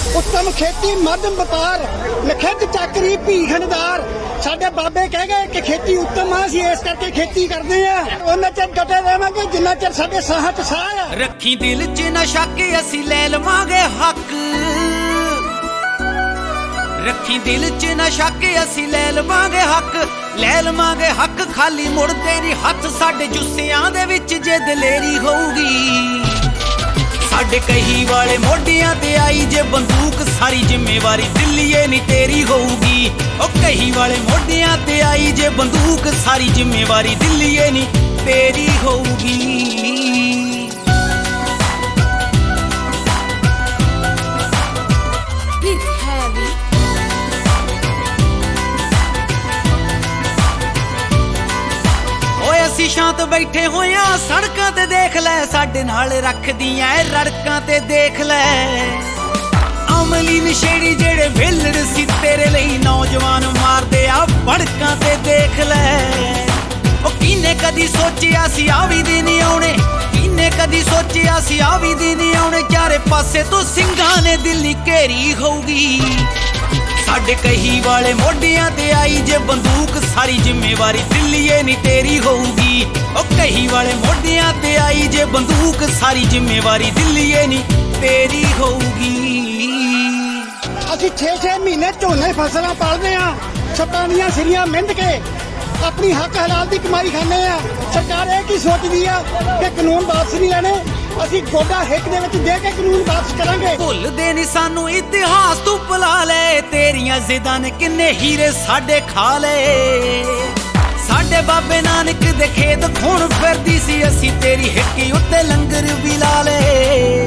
उत्तम खेती मध्यम व्यापार लिखित चाकरी भीखनदार। साडे बाबे कह गए कि खेती उत्तम आ, असीं इस करके खेती करते हैं। उन्ना चिर डटे रहांगे जिन्ना चिर साडे साहां च साह आ। रखी दिल च नशा के असीं लै लवांगे हक, रखी दिल च नशा के असीं लै लवांगे हक, लै लवांगे हक। खाली मुड़दे नी हत्थ साडे जुस्सियां दे विच जे दलेरी होऊगी। साडे कही वाले मोढियां ते आई जे बंदूक, सारी जिम्मेवारी दिल्लीए नी तेरी होऊगी। ओ कही वाले मोढियां ते आई जे बंदूक, सारी जिम्मेवारी दिल्लीए नी तेरी होऊगी। ਅਸੀਂ ਸ਼ਾਂਤ ਬੈਠੇ ਹੋਇਆ ਸੜਕਾਂ ਤੇ ਦੇਖ ਲੈ, ਸਾਡੇ ਨਾਲ ਰੱਖਦੀਆਂ ਰੜਕਾਂ ਤੇ ਦੇਖ ਲੈ। ਅਮਲੀ ਨਸ਼ੇੜੀ ਜਿਹੜੇ ਵੇਲੜ ਸੀ ਤੇਰੇ ਲਈ ਨੌਜਵਾਨ ਮਾਰਦੇ ਆ ਭੜਕਾਂ ਤੇ ਦੇਖ ਲੈ। ਉਹ ਕਿਨੇ ਕਦੀ ਸੋਚਿਆ ਸੀ ਆ ਵੀ ਦਿਨ ਆਉਣੇ, ਕਿਨੇ ਕਦੀ ਸੋਚਿਆ ਸੀ ਆ ਵੀ ਦਿਨ ਆਉਣੇ। ਚਾਰੇ ਪਾਸੇ ਤੋਂ ਸਿੰਘਾਂ ਨੇ ਦਿੱਲੀ ਘੇਰੀ ਹੋਊਗੀ। साडे कही वाले मोढियां ते आई जे बंदूक, सारी जिम्मेवारी दिल्लीए नी तेरी होऊगी। ओ कही वाले मोढियां ते आई जे बंदूक, सारी जिम्मेवारी दिल्लीए नी तेरी होऊगी। ਅਸੀਂ 6-6 ਮਹੀਨੇ ਝੋਨੇ ਫਸਲਾਂ ਪਾਲਦੇ ਆ, ਛੱਤਾਂ ਦੀਆਂ ਸਿਰੀਆਂ ਮਿੰਧ ਕੇ ਆਪਣੀ ਹੱਕ ਹਲਾਲ ਦੀ ਕਮਾਈ ਖਾਂਦੇ ਆ। ਸਰਕਾਰ ਇਹ ਕੀ ਸੋਚਦੀ ਆ ਕਿ ਕਾਨੂੰਨ ਵਾਪਸ ਨਹੀਂ ਲੈਣੇ, ਅਸੀਂ ਗੋਡਾ ਹਿੱਕ ਦੇ ਵਿੱਚ ਦੇ ਕੇ ਕਾਨੂੰਨ ਵਾਪਸ ਕਰਾਂਗੇ। ਭੁੱਲਦੇ ਨੀ ਸਾਨੂੰ ਇਤਿਹਾਸ ਤੂੰ ਭੁਲਾ ਲੈ, ਤੇਰੀਆਂ ਜ਼ਿੱਦਾਂ ਨੇ ਕਿੰਨੇ ਹੀਰੇ ਸਾਡੇ ਖਾ ਲਏ। ਸਾਡੇ ਬਾਬੇ ਨਾਨਕ ਦੇ ਖੇਤ ਖੂਨ ਫਿਰਦੀ ਸੀ, ਅਸੀਂ ਤੇਰੀ ਹਿੱਕੀ ਉੱਤੇ ਲੰਗਰ ਵੀ ਲਾ ਲਏ।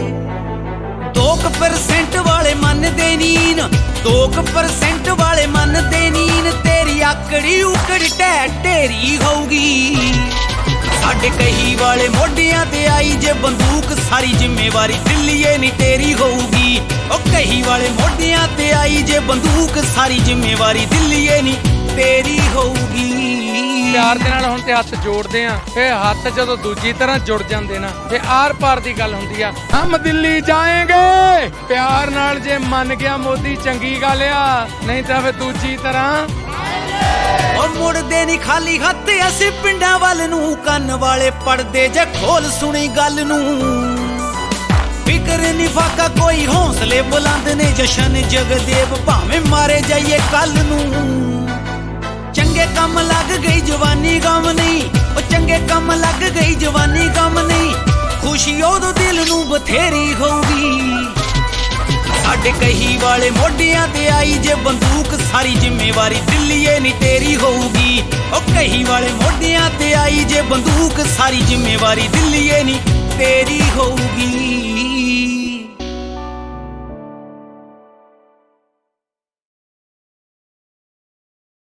2% ਵਾਲੇ ਮੰਨਦੇ ਨੀਨ, 2% ਵਾਲੇ ਮੰਨਦੇ ਨੀਨ। ਤੇਰੀ ਆਕੜੀ ਉਕੜ ਢਹਿ ਢੇਰੀ ਹੋਊਗੀ। साडे कही वाले मोढियां ते आई जे बंदूक, सारी जिम्मेवारी दिल्लीए नी तेरी होऊगी। ओ कही वाले मोढियां ते आई जे बंदूक, सारी जिम्मेवारी दिल्लीए नी तेरी होऊगी। प्यार दे नाल हुण ते हत्थ जोड़दे आ, ਇਹ ਹੱਥ ਜਦੋਂ ਦੂਜੀ ਤਰ੍ਹਾਂ ਜੁੜ ਜਾਂਦੇ ਨਾ ਤੇ ਆਰ ਪਾਰ ਦੀ ਗੱਲ ਹੁੰਦੀ ਆ। ਹਮ ਦਿੱਲੀ ਜਾਏਂਗੇ ਪਿਆਰ ਨਾਲ, ਜੇ ਮੰਨ ਗਿਆ ਮੋਦੀ ਚੰਗੀ ਗੱਲ ਆ, ਨਹੀਂ ਤਾਂ ਫਿਰ ਦੂਜੀ ਤਰ੍ਹਾਂ। ਉਹ ਮੁੜਦੇ ਨੀ ਖਾਲੀ ਹੱਥ ਅਸੀਂ ਪਿੰਡਾਂ ਵੱਲ ਨੂੰ, ਕੰਨ ਵਾਲੇ ਪੜਦੇ ਜੇ ਖੋਲ ਸੁਣੀ ਗੱਲ ਨੂੰ। ਫਿਕਰ ਨੀ ਫਾਕਾ ਕੋਈ ਹੌਸਲੇ ਬੁਲੰਦ ਨੇ, ਜਸ਼ਨ ਜਗਦੇਵ ਭਾਵੇਂ ਮਾਰੇ ਜਾਈਏ ਕੱਲ ਨੂੰ। ਚੰਗੇ ਕੰਮ ਲੱਗ ਗਈ ਜਵਾਨੀ ਗਮ ਨਹੀਂ, ਉਹ ਚੰਗੇ ਕੰਮ ਲੱਗ ਗਈ ਜਵਾਨੀ ਗਮ ਨਹੀਂ। ਖੁਸ਼ੀ ਉਦੋਂ ਦਿਲ ਨੂੰ ਬਥੇਰੀ ਹੋਊਗੀ। साडे कही वाले मोढियां ते आई जे बंदूक, सारी जिम्मेवारी दिल्लीए नी तेरी होऊगी। ओ कही वाले मोढियां ते आई जे बंदूक, सारी जिम्मेवारी दिल्लीए नी तेरी होऊगी।